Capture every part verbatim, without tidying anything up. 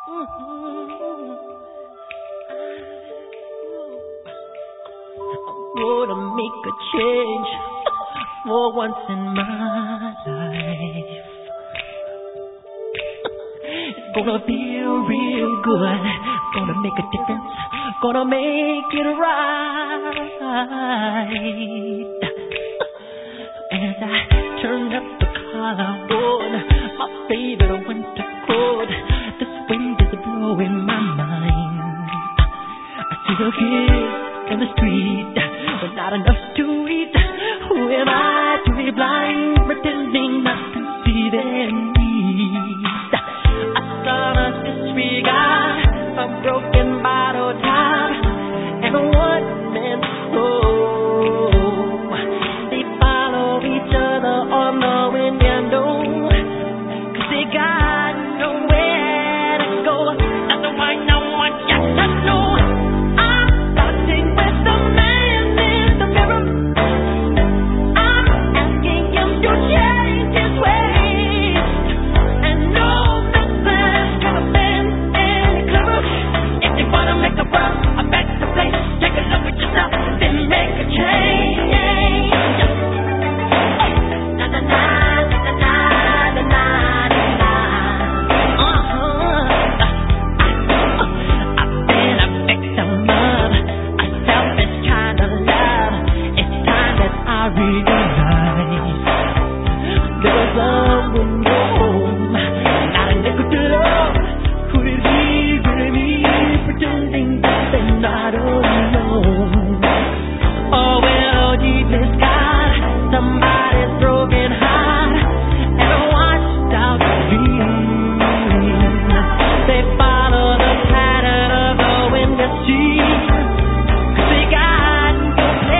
Gonna make a change for once in my life. It's gonna feel real good. Gonna make a difference. Gonna make it right. As I turn up the collar on my favorite winter coat, this wind is blowing my mind. I see the kids in the street, but not enough to eat. Who am I to be blind, pretending not to see their needs? A son's disregard, a broken bottle top, and a one-man show. They follow each other on the window, 'cause they got nowhere to go. That's why no one gets to know.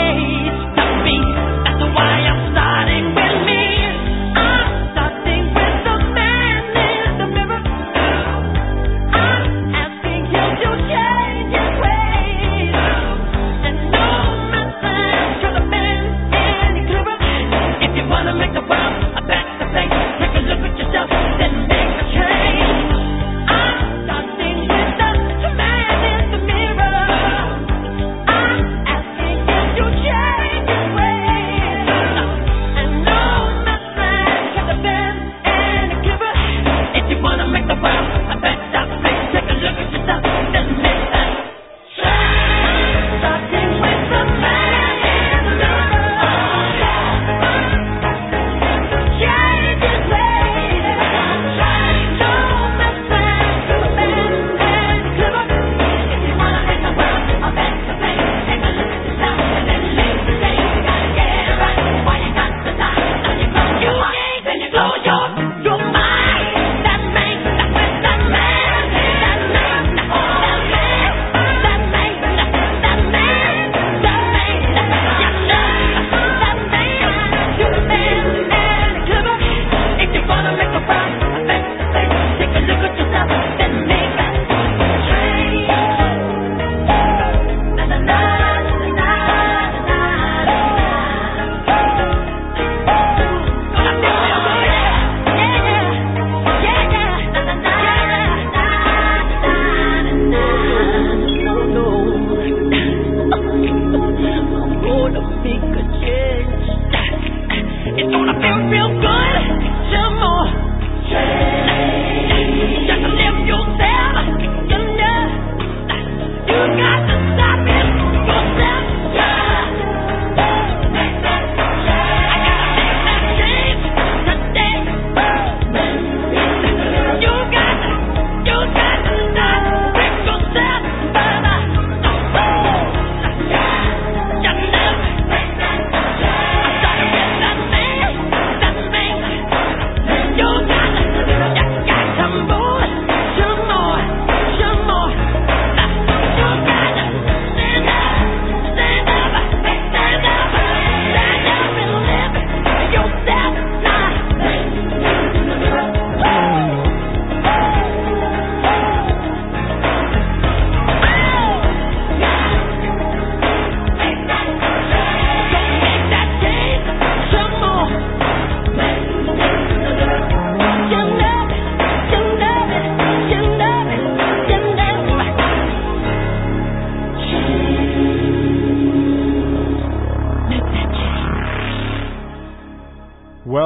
Starting with me, I'm starting with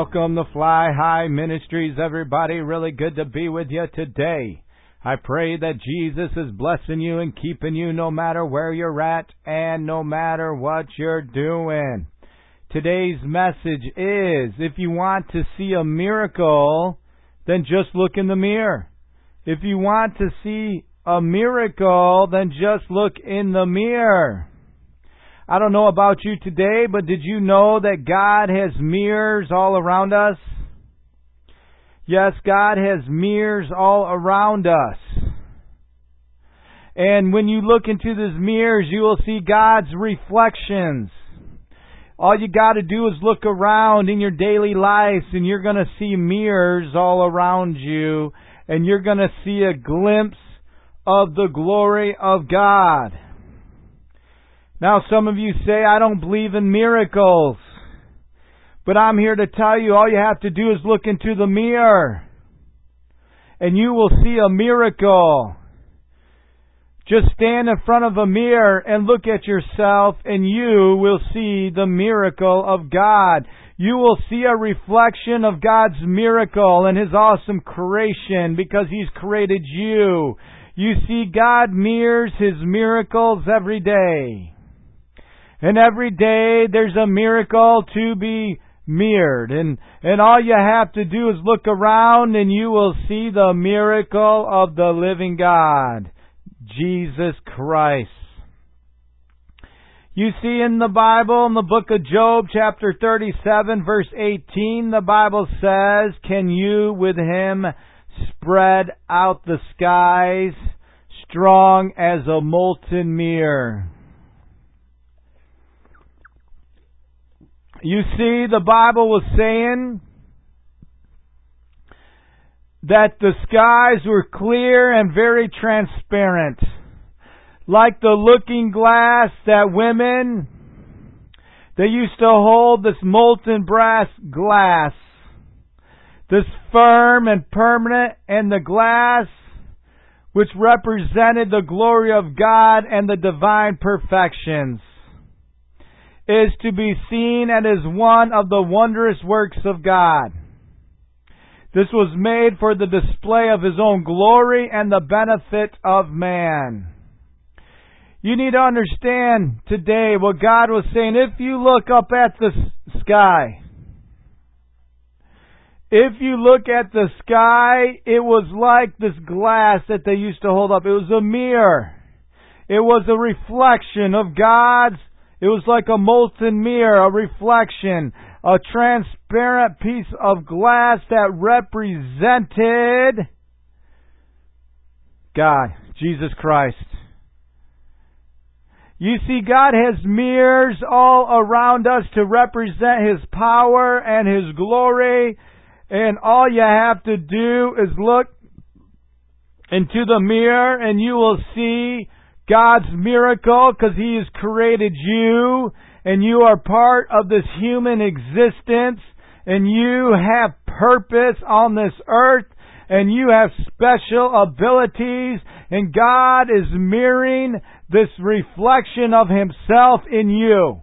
Welcome to Fly High Ministries, everybody. Really good to be with you today. I pray that Jesus is blessing you and keeping you no matter where you're at and no matter what you're doing. Today's message is, if you want to see a miracle, then just look in the mirror. If you want to see a miracle, then just look in the mirror. I don't know about you today, but did you know that God has mirrors all around us? Yes, God has mirrors all around us. And when you look into these mirrors, you will see God's reflections. All you got to do is look around in your daily life, and you're going to see mirrors all around you, and you're going to see a glimpse of the glory of God. Now, some of you say, I don't believe in miracles. But I'm here to tell you, all you have to do is look into the mirror, and you will see a miracle. Just stand in front of a mirror and look at yourself, and you will see the miracle of God. You will see a reflection of God's miracle and His awesome creation, because He's created you. You see, God mirrors His miracles every day. And every day there's a miracle to be mirrored. And, and all you have to do is look around and you will see the miracle of the living God, Jesus Christ. You see in the Bible, in the book of Job, chapter thirty-seven, verse eighteen, the Bible says, can you with Him spread out the skies, strong as a molten mirror? You see, the Bible was saying that the skies were clear and very transparent, like the looking glass that women, they used to hold this molten brass glass, this firm and permanent, and the glass which represented the glory of God and the divine perfections, is to be seen and is one of the wondrous works of God. This was made for the display of His own glory and the benefit of man. You need to understand today what God was saying. If you look up at the sky, if you look at the sky, it was like this glass that they used to hold up. It was a mirror. It was a reflection of God's. It was like a molten mirror, a reflection, a transparent piece of glass that represented God, Jesus Christ. You see, God has mirrors all around us to represent His power and His glory, and all you have to do is look into the mirror and you will see God's miracle, because He has created you, and you are part of this human existence, and you have purpose on this earth, and you have special abilities, and God is mirroring this reflection of Himself in you.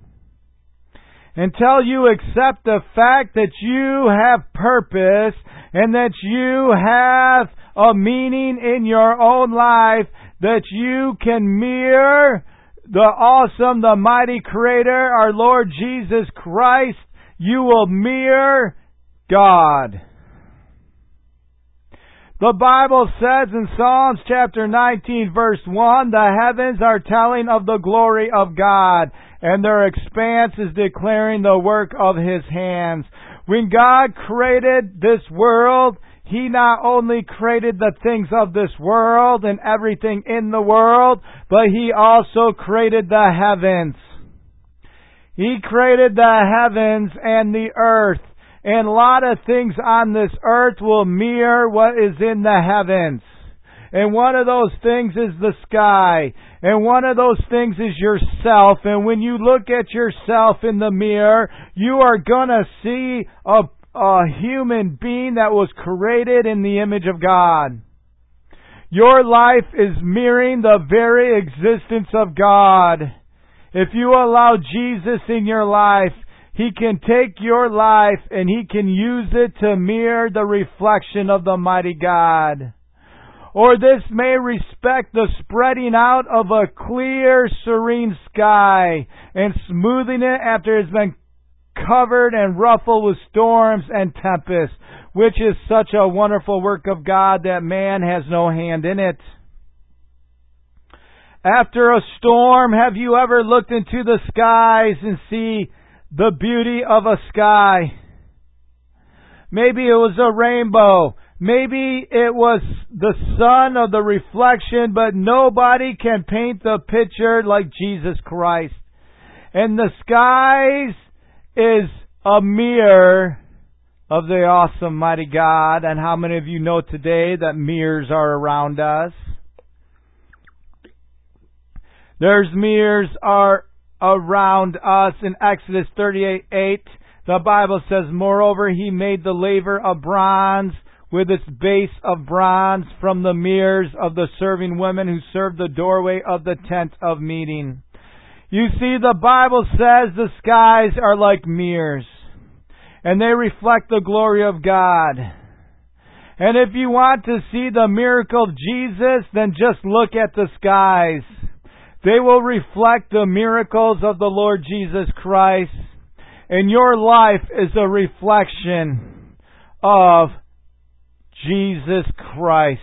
Until you accept the fact that you have purpose, and that you have a meaning in your own life, that you can mirror the awesome, the mighty Creator, our Lord Jesus Christ, you will mirror God. The Bible says in Psalms chapter nineteen, verse one, the heavens are telling of the glory of God, and their expanse is declaring the work of His hands. When God created this world, He not only created the things of this world and everything in the world, but He also created the heavens. He created the heavens and the earth. And a lot of things on this earth will mirror what is in the heavens. And one of those things is the sky. And one of those things is yourself. And when you look at yourself in the mirror, you are going to see a A human being that was created in the image of God. Your life is mirroring the very existence of God. If you allow Jesus in your life, He can take your life and He can use it to mirror the reflection of the mighty God. Or this may respect the spreading out of a clear, serene sky and smoothing it after it has been covered and ruffled with storms and tempests, which is such a wonderful work of God that man has no hand in it. After a storm, have you ever looked into the skies and see the beauty of a sky? Maybe it was a rainbow. Maybe it was the sun of the reflection, but nobody can paint the picture like Jesus Christ. And the skies is a mirror of the awesome, mighty God. And how many of you know today that mirrors are around us? There's mirrors are around us. In Exodus thirty-eight eight, the Bible says, "Moreover, He made the laver of bronze with its base of bronze from the mirrors of the serving women who served the doorway of the tent of meeting." You see, the Bible says the skies are like mirrors, and they reflect the glory of God. And if you want to see the miracle of Jesus, then just look at the skies. They will reflect the miracles of the Lord Jesus Christ. And your life is a reflection of Jesus Christ.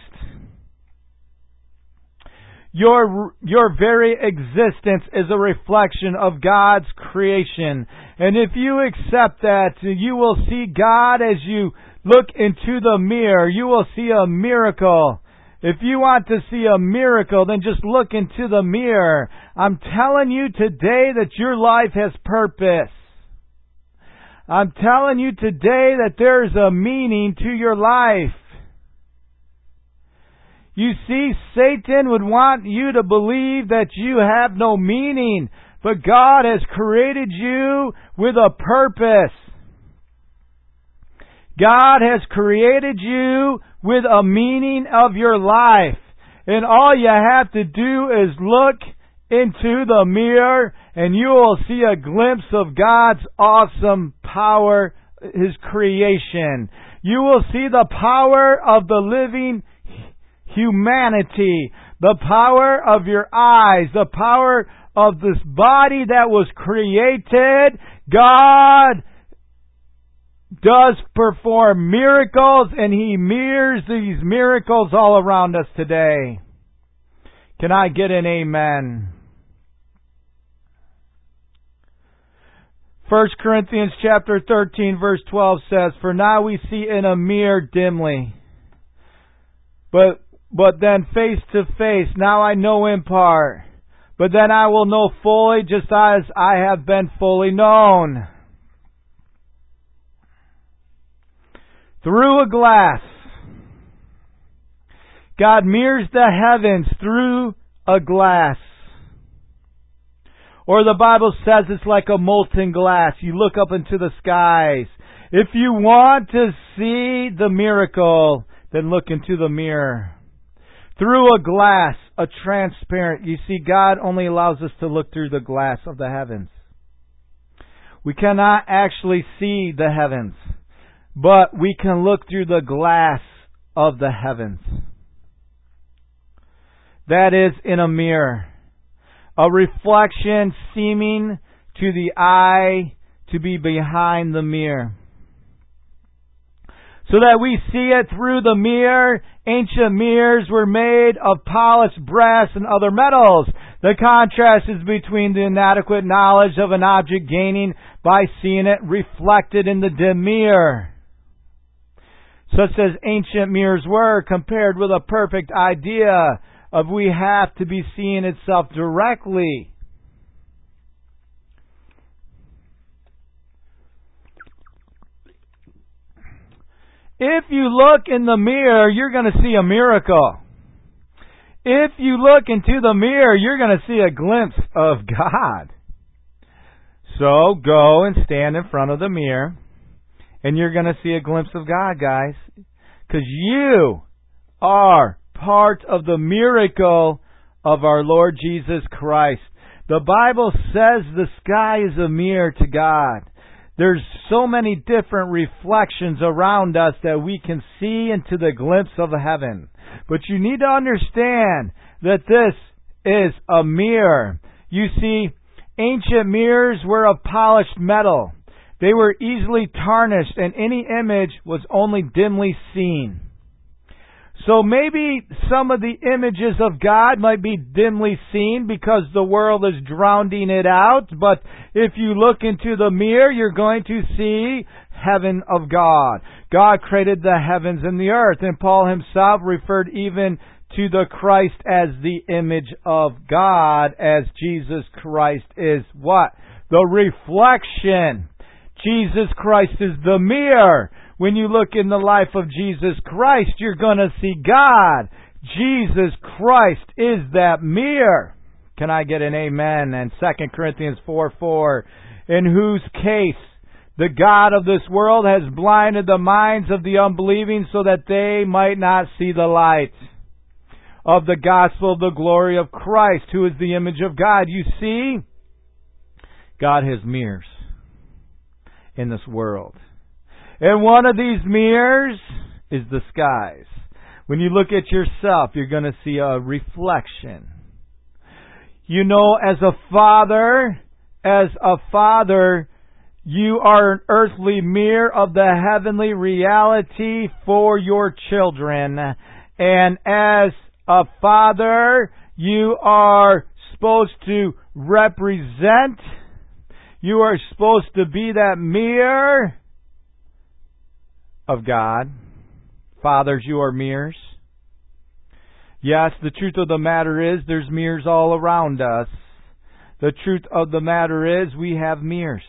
Your, your very existence is a reflection of God's creation. And if you accept that, you will see God as you look into the mirror. You will see a miracle. If you want to see a miracle, then just look into the mirror. I'm telling you today that your life has purpose. I'm telling you today that there is a meaning to your life. You see, Satan would want you to believe that you have no meaning, but God has created you with a purpose. God has created you with a meaning of your life. And all you have to do is look into the mirror and you will see a glimpse of God's awesome power, His creation. You will see the power of the living humanity, the power of your eyes, the power of this body that was created. God does perform miracles, and He mirrors these miracles all around us today. Can I get an amen? First Corinthians chapter thirteen verse twelve says, "For now we see in a mirror dimly, but but then face to face. Now I know in part, but then I will know fully, just as I have been fully known." Through a glass. God mirrors the heavens through a glass. Or the Bible says it's like a molten glass. You look up into the skies. If you want to see the miracle, then look into the mirror. Through a glass, a transparent. You see, God only allows us to look through the glass of the heavens. We cannot actually see the heavens, but we can look through the glass of the heavens. That is in a mirror. A reflection seeming to the eye to be behind the mirror. So that we see it through the mirror. Ancient mirrors were made of polished brass and other metals. The contrast is between the inadequate knowledge of an object gaining by seeing it reflected in the dim mirror, such as ancient mirrors were, compared with a perfect idea of we have to be seeing itself directly. If you look in the mirror, you're going to see a miracle. If you look into the mirror, you're going to see a glimpse of God. So go and stand in front of the mirror, and you're going to see a glimpse of God, guys. Because you are part of the miracle of our Lord Jesus Christ. The Bible says the sky is a mirror to God. There's so many different reflections around us that we can see into the glimpse of heaven. But you need to understand that this is a mirror. You see, ancient mirrors were of polished metal. They were easily tarnished, and any image was only dimly seen. So maybe some of the images of God might be dimly seen because the world is drowning it out. But if you look into the mirror, you're going to see heaven of God. God created the heavens and the earth. And Paul himself referred even to the Christ as the image of God, as Jesus Christ is what? The reflection. Jesus Christ is the mirror. When you look in the life of Jesus Christ, you're going to see God. Jesus Christ is that mirror. Can I get an amen? And Second Corinthians four four, in whose case the God of this world has blinded the minds of the unbelieving so that they might not see the light of the gospel of the glory of Christ, who is the image of God. You see, God has mirrors in this world. And one of these mirrors is the skies. When you look at yourself, you're going to see a reflection. You know, as a father, as a father, you are an earthly mirror of the heavenly reality for your children. And as a father, you are supposed to represent, you are supposed to be that mirror of God. Fathers, you are mirrors. Yes, the truth of the matter is there's mirrors all around us. The truth of the matter is we have mirrors.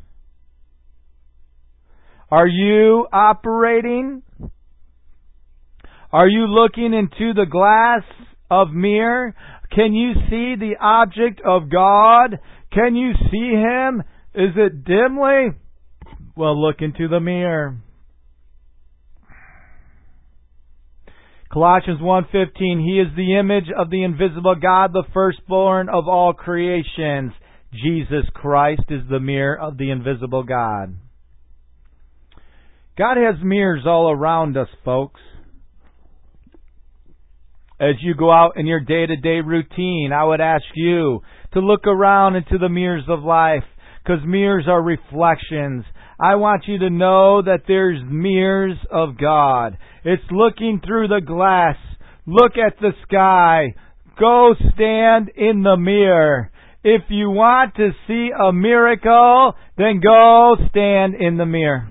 Are you operating? Are you looking into the glass of mirror? Can you see the object of God? Can you see Him? Is it dimly? Well, look into the mirror. Colossians one fifteen, He is the image of the invisible God, the firstborn of all creations. Jesus Christ is the mirror of the invisible God. God has mirrors all around us, folks. As you go out in your day-to-day routine, I would ask you to look around into the mirrors of life, because mirrors are reflections. I want you to know that there's mirrors of God. It's looking through the glass. Look at the sky. Go stand in the mirror. If you want to see a miracle, then go stand in the mirror.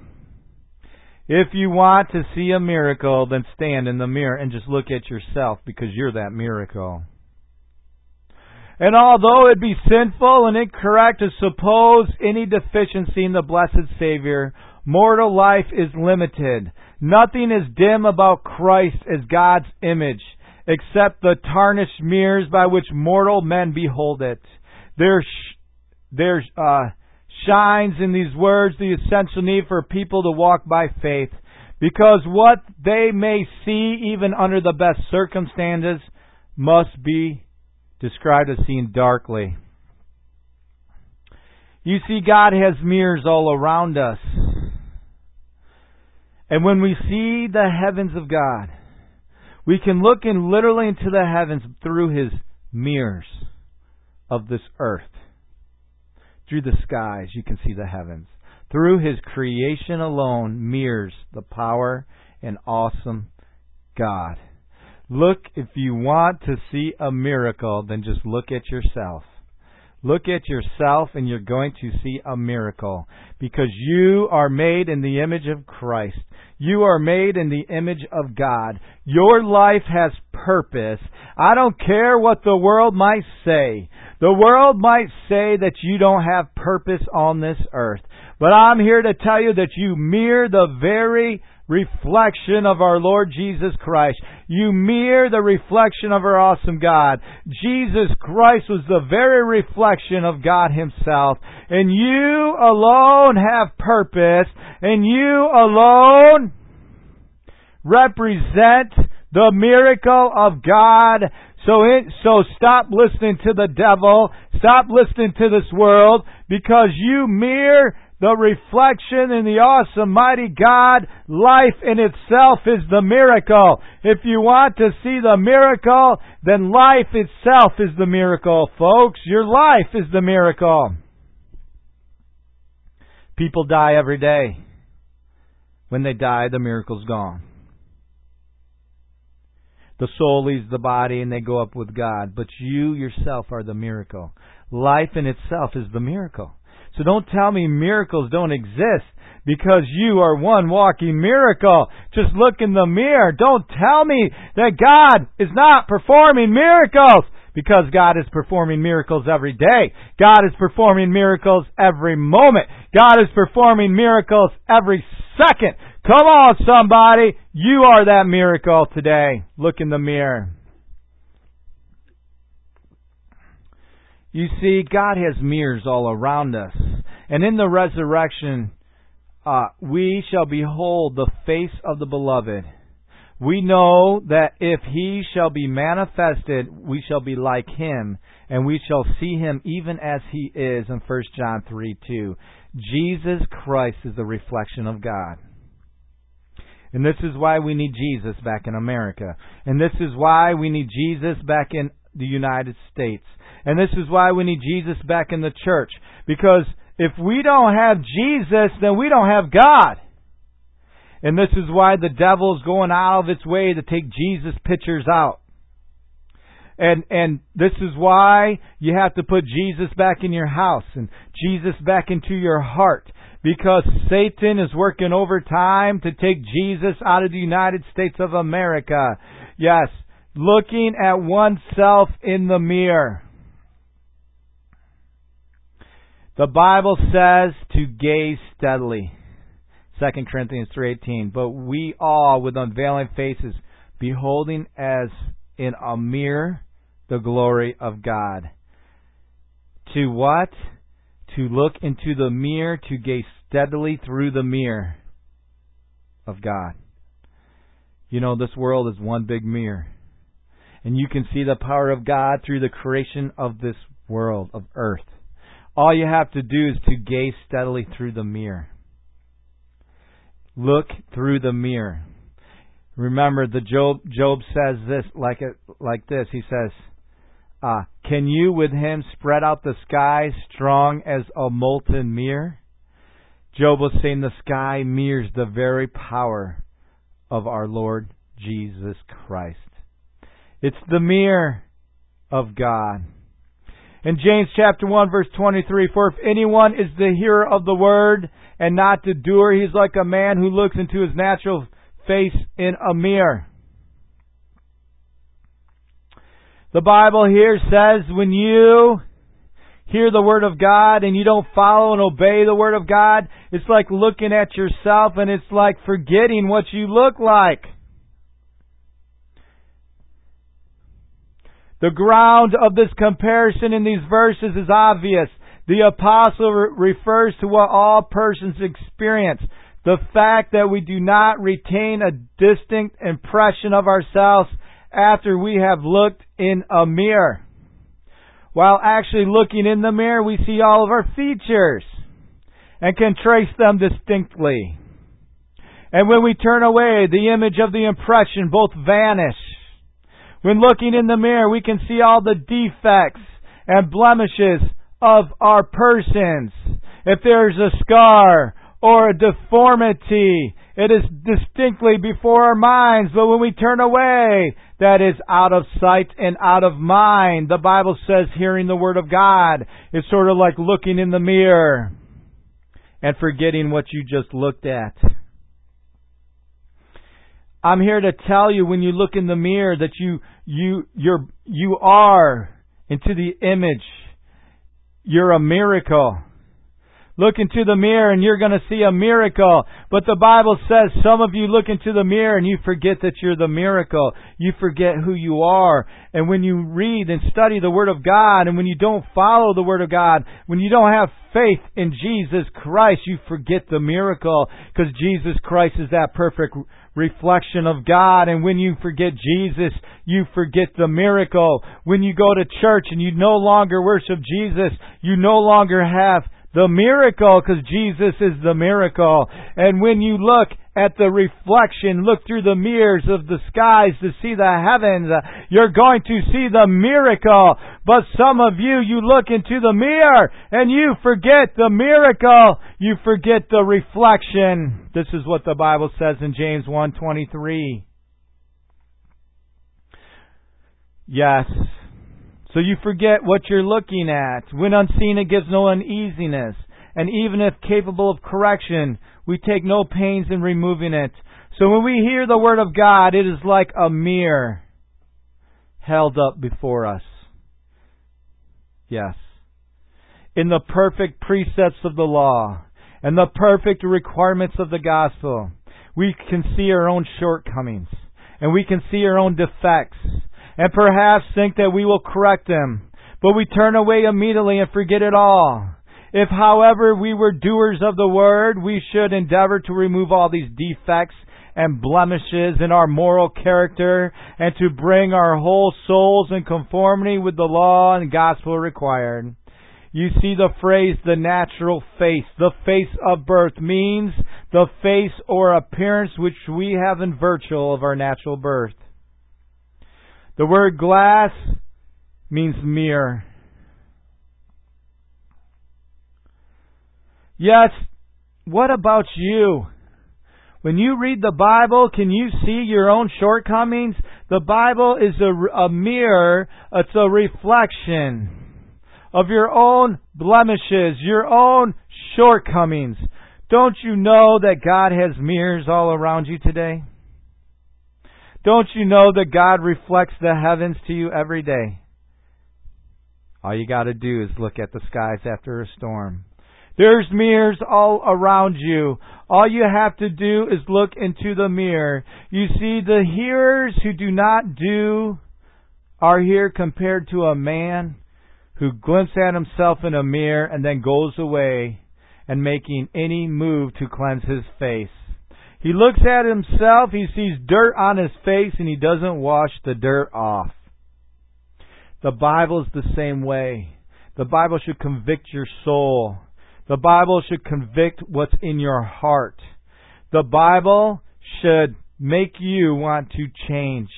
If you want to see a miracle, then stand in the mirror and just look at yourself, because you're that miracle. And although it be sinful and incorrect to suppose any deficiency in the blessed Savior, mortal life is limited. Nothing is dim about Christ as God's image, except the tarnished mirrors by which mortal men behold it. There, sh- there uh, shines in these words the essential need for people to walk by faith, because what they may see, even under the best circumstances, must be described as seen darkly. You see, God has mirrors all around us. And when we see the heavens of God, we can look in literally into the heavens through His mirrors of this earth. Through the skies, you can see the heavens. Through His creation alone mirrors the power and awesome God. Look, if you want to see a miracle, then just look at yourself. Look at yourself and you're going to see a miracle, because you are made in the image of Christ. You are made in the image of God. Your life has purpose. I don't care what the world might say. The world might say that you don't have purpose on this earth. But I'm here to tell you that you mirror the very reflection of our Lord Jesus Christ. You mirror the reflection of our awesome God. Jesus Christ was the very reflection of God Himself. And you alone have purpose. And you alone represent the miracle of God. So, it, so stop listening to the devil. Stop listening to this world, because you mirror the reflection in the awesome, mighty God. Life in itself is the miracle. If you want to see the miracle, then life itself is the miracle, folks. Your life is the miracle. People die every day. When they die, the miracle's gone. The soul leaves the body and they go up with God. But you yourself are the miracle. Life in itself is the miracle. So don't tell me miracles don't exist because you are one walking miracle. Just look in the mirror. Don't tell me that God is not performing miracles because God is performing miracles every day. God is performing miracles every moment. God is performing miracles every second. Come on, somebody. You are that miracle today. Look in the mirror. You see, God has mirrors all around us. And in the resurrection, uh, we shall behold the face of the Beloved. We know that if He shall be manifested, we shall be like Him, and we shall see Him even as He is in First John three two. Jesus Christ is the reflection of God. And this is why we need Jesus back in America. And this is why we need Jesus back in the United States. And this is why we need Jesus back in the church. Because if we don't have Jesus, then we don't have God. And this is why the devil is going out of its way to take Jesus pictures out. And and this is why you have to put Jesus back in your house and Jesus back into your heart. Because Satan is working overtime to take Jesus out of the United States of America. Yes, looking at oneself in the mirror. The Bible says to gaze steadily. Second Corinthians three eighteen. But we all, with unveiling faces, beholding as in a mirror the glory of God. To what? To look into the mirror, to gaze steadily through the mirror of God. You know, this world is one big mirror. And you can see the power of God through the creation of this world, of earth. All you have to do is to gaze steadily through the mirror. Look through the mirror. Remember, the Job Job says this like a, like this. He says, uh, "Can you with him spread out the sky strong as a molten mirror?" Job was saying the sky mirrors the very power of our Lord Jesus Christ. It's the mirror of God. In James chapter one, verse twenty-three, "For if anyone is the hearer of the word and not the doer, he is like a man who looks into his natural face in a mirror." The Bible here says when you hear the Word of God and you don't follow and obey the Word of God, it's like looking at yourself and it's like forgetting what you look like. The ground of this comparison in these verses is obvious. The apostle re- refers to what all persons experience. The fact that we do not retain a distinct impression of ourselves after we have looked in a mirror. While actually looking in the mirror, we see all of our features and can trace them distinctly. And when we turn away, the image of the impression both vanish. When looking in the mirror, we can see all the defects and blemishes of our persons. If there's a scar or a deformity, it is distinctly before our minds. But when we turn away, that is out of sight and out of mind. The Bible says hearing the Word of God is sort of like looking in the mirror and forgetting what you just looked at. I'm here to tell you when you look in the mirror that you you you're you are into the image. You're a miracle. Look into the mirror and you're going to see a miracle. But the Bible says some of you look into the mirror and you forget that you're the miracle. You forget who you are. And when you read and study the Word of God, and when you don't follow the Word of God, when you don't have faith in Jesus Christ, you forget the miracle. Because Jesus Christ is that perfect reflection of God. And when you forget Jesus, you forget the miracle. When you go to church and you no longer worship Jesus, you no longer have the miracle, because Jesus is the miracle. And when you look at the reflection, look through the mirrors of the skies to see the heavens, you're going to see the miracle. But some of you, you look into the mirror and you forget the miracle. You forget the reflection. This is what the Bible says in James one twenty-three. Yes. So you forget what you're looking at. When unseen, it gives no uneasiness. And even if capable of correction, we take no pains in removing it. So when we hear the Word of God, it is like a mirror held up before us. Yes. In the perfect precepts of the law and the perfect requirements of the gospel, we can see our own shortcomings and we can see our own defects and perhaps think that we will correct them. But we turn away immediately and forget it all. If, however, we were doers of the Word, we should endeavor to remove all these defects and blemishes in our moral character and to bring our whole souls in conformity with the law and gospel required. You see the phrase, the natural face. The face of birth means the face or appearance which we have in virtue of our natural birth. The word glass means mirror. Yes, what about you? When you read the Bible, can you see your own shortcomings? The Bible is a, a mirror, it's a reflection of your own blemishes, your own shortcomings. Don't you know that God has mirrors all around you today? Don't you know that God reflects the heavens to you every day? All you got to do is look at the skies after a storm. There's mirrors all around you. All you have to do is look into the mirror. You see, the hearers who do not do are here compared to a man who glimpses at himself in a mirror and then goes away and making any move to cleanse his face. He looks at himself, he sees dirt on his face, and he doesn't wash the dirt off. The Bible is the same way. The Bible should convict your soul. The Bible should convict what's in your heart. The Bible should make you want to change.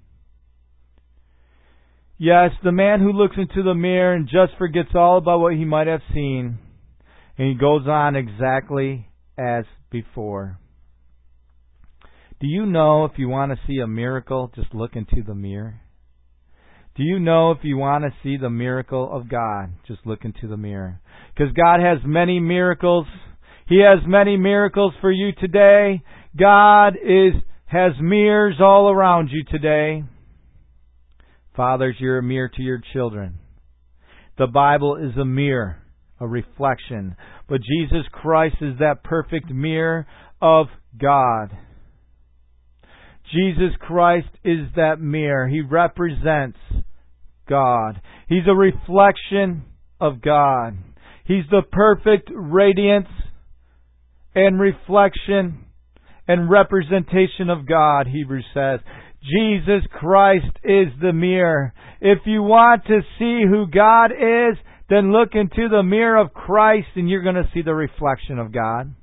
Yes, the man who looks into the mirror and just forgets all about what he might have seen, and he goes on exactly as before. Do you know if you want to see a miracle, just look into the mirror? Do you know if you want to see the miracle of God, just look into the mirror? Because God has many miracles. He has many miracles for you today. God is has mirrors all around you today. Fathers, you're a mirror to your children. The Bible is a mirror, a reflection. But Jesus Christ is that perfect mirror of God. Jesus Christ is that mirror. He represents God. He's a reflection of God. He's the perfect radiance and reflection and representation of God, Hebrews says. Jesus Christ is the mirror. If you want to see who God is, then look into the mirror of Christ and you're going to see the reflection of God.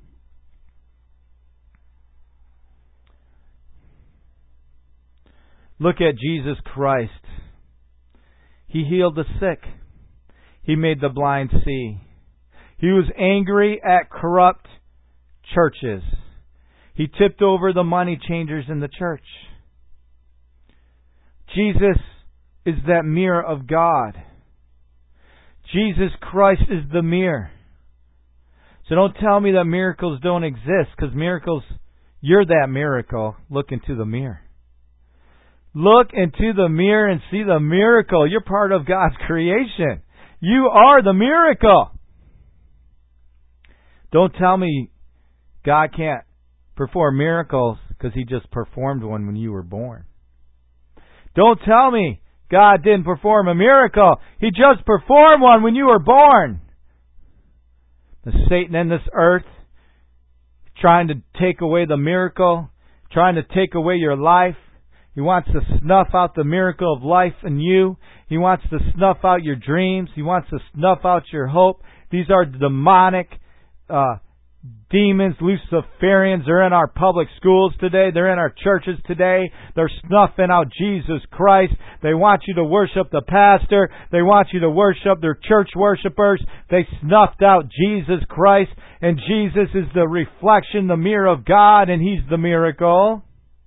Look at Jesus Christ. He healed the sick. He made the blind see. He was angry at corrupt churches. He tipped over the money changers in the church. Jesus is that mirror of God. Jesus Christ is the mirror. So don't tell me that miracles don't exist, because miracles, you're that miracle. Look into the mirror. Look into the mirror and see the miracle. You're part of God's creation. You are the miracle. Don't tell me God can't perform miracles because He just performed one when you were born. Don't tell me God didn't perform a miracle. He just performed one when you were born. The Satan in this earth trying to take away the miracle, trying to take away your life. He wants to snuff out the miracle of life in you. He wants to snuff out your dreams. He wants to snuff out your hope. These are demonic uh, demons, Luciferians. They're in our public schools today. They're in our churches today. They're snuffing out Jesus Christ. They want you to worship the pastor. They want you to worship their church worshipers. They snuffed out Jesus Christ. And Jesus is the reflection, the mirror of God, and He's the miracle.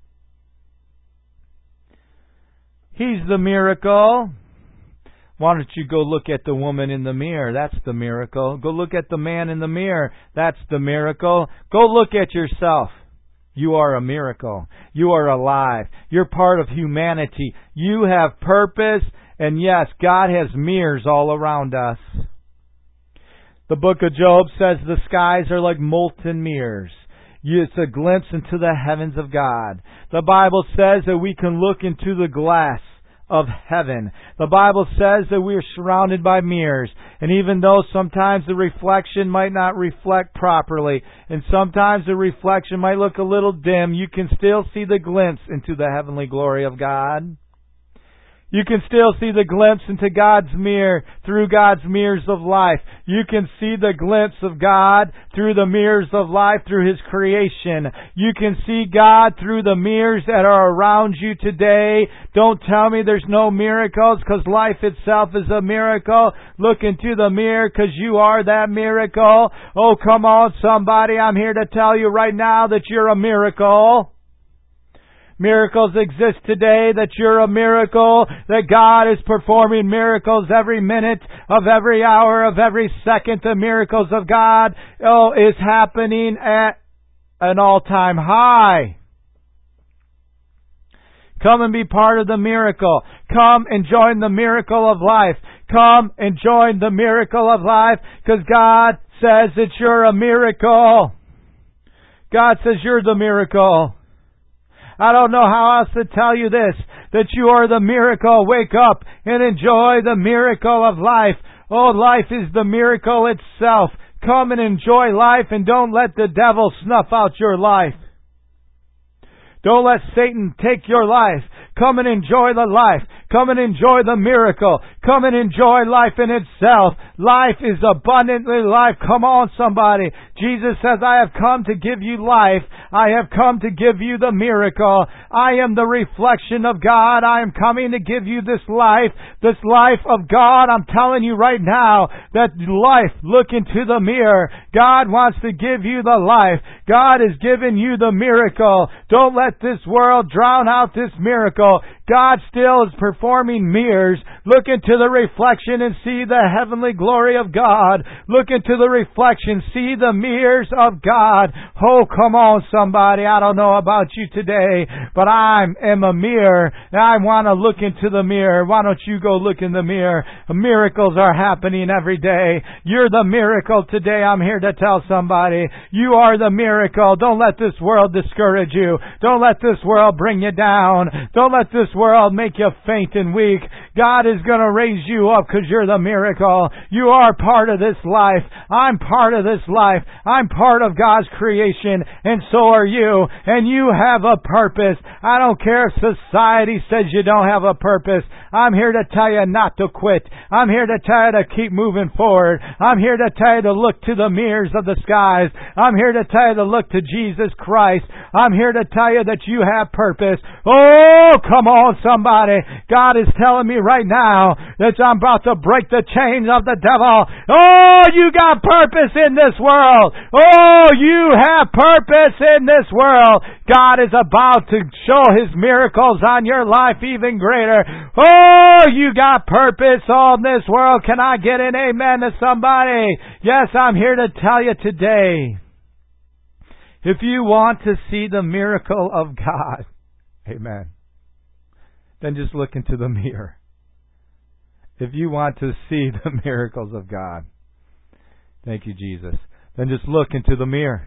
He's the miracle. Why don't you go look at the woman in the mirror? That's the miracle. Go look at the man in the mirror. That's the miracle. Go look at yourself. You are a miracle. You are alive. You're part of humanity. You have purpose. And yes, God has mirrors all around us. The book of Job says the skies are like molten mirrors. It's a glimpse into the heavens of God. The Bible says that we can look into the glass of heaven. The Bible says that we are surrounded by mirrors. And even though sometimes the reflection might not reflect properly, and sometimes the reflection might look a little dim, you can still see the glimpse into the heavenly glory of God. You can still see the glimpse into God's mirror through God's mirrors of life. You can see the glimpse of God through the mirrors of life through His creation. You can see God through the mirrors that are around you today. Don't tell me there's no miracles, because life itself is a miracle. Look into the mirror, because you are that miracle. Oh, come on, somebody. I'm here to tell you right now that you're a miracle. Miracles exist today, that you're a miracle, that God is performing miracles every minute of every hour of every second. The miracles of God, oh, is happening at an all-time high. Come and be part of the miracle. Come and join the miracle of life. Come and join the miracle of life, because God says that you're a miracle. God says you're the miracle. I don't know how else to tell you this, that you are the miracle. Wake up and enjoy the miracle of life. Oh, life is the miracle itself. Come and enjoy life, and don't let the devil snuff out your life. Don't let Satan take your life. Come and enjoy the life. Come and enjoy the miracle. Come and enjoy life in itself. Life is abundantly life. Come on, somebody. Jesus says, I have come to give you life. I have come to give you the miracle. I am the reflection of God. I am coming to give you this life. This life of God. I'm telling you right now that life, look into the mirror. God wants to give you the life. God has given you the miracle. Don't let this world drown out this miracle. God still is performing mirrors. Look into the reflection and see the heavenly glory of God. Look into the reflection, see the mirrors of God. Oh, come on, somebody. I don't know about you today, but I am a mirror. I want to look into the mirror. Why don't you go look in the mirror? Miracles are happening every day. You're the miracle today. I'm here to tell somebody, you are the miracle. Don't let this world discourage you. Don't let this world bring you down. Don't let this world make you faint and weak. God is going to raise you up, because you're the miracle. You are part of this life. I'm part of this life. I'm part of God's creation, and so are you. And you have a purpose. I don't care if society says you don't have a purpose. I'm here to tell you not to quit. I'm here to tell you to keep moving forward. I'm here to tell you to look to the mirrors of the skies. I'm here to tell you to look to Jesus Christ. I'm here to tell you that you have purpose. Oh, come on, somebody. God is telling me right now that I'm about to break the chains of the devil. Oh, you got purpose in this world. Oh, you have purpose in this world. God is about to show His miracles on your life even greater. Oh, you got purpose on this world. Can I get an amen to somebody? Yes, I'm here to tell you today. If you want to see the miracle of God, amen, then just look into the mirror. If you want to see the miracles of God, thank you, Jesus, then just look into the mirror.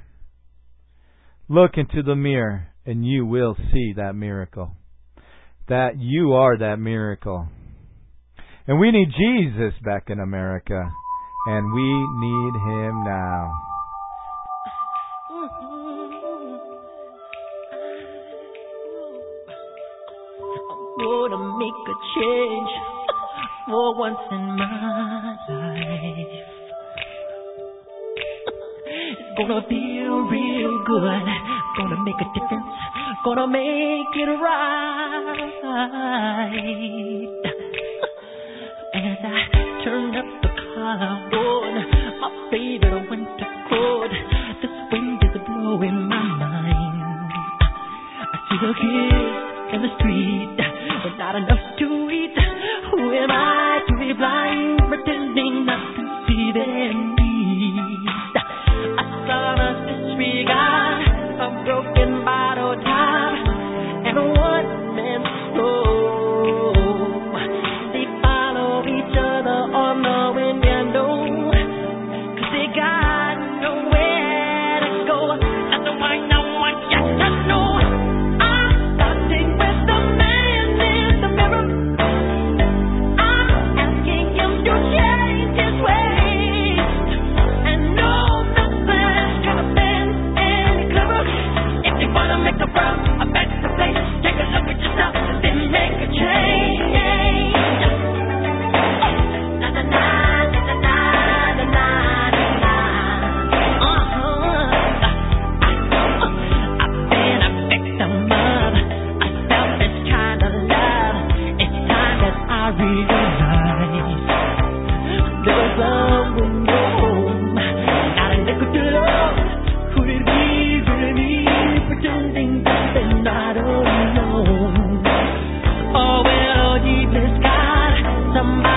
Look into the mirror, and you will see that miracle. That you are that miracle. And we need Jesus back in America, and we need Him now. Gonna make a change for once in my life. Gonna feel real good. Gonna make a difference. Gonna make it right. As I turn up the collar on my favorite winter coat, this wind is blowing my mind. I see the kids in the street, but not enough to eat. Who am I to be blind, pretending not to see their needs? A thoughtless disregard, a broken bottle top, and a one-man show. They follow each other on the wind, you know, 'cause they got nowhere to go. That's the one I want you to know. I'm starting with the man in the mirror. I'm asking him to change his ways. And no, nothing's gonna bend any clearer. If you wanna make the world a better place, take a look at yourself and then make a change. Na na na na na na na na. Uh-huh. I've been a victim of a selfish kind of love. It's time that I realize there's love with no home. Not a nickel to love. Could it be really me pretending that they're not alone? Oh well, deep is God, somebody.